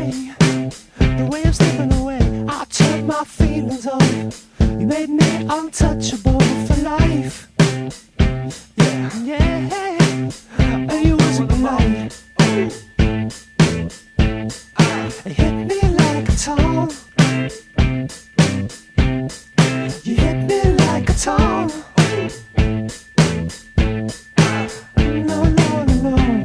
way, the way I'm slipping away. I turned my feelings on. You made me untouchable for life. Yeah, yeah. And you wasn't polite. It hit me like a ton. You hit me like a ton. No, no, no, no.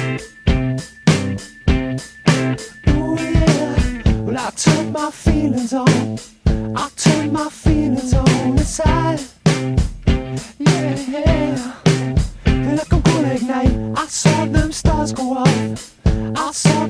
Ooh, yeah. Well, I turned my feelings on. I turned my feelings on inside. Yeah, yeah. Feel like I'm gonna ignite. I saw them stars go off. I saw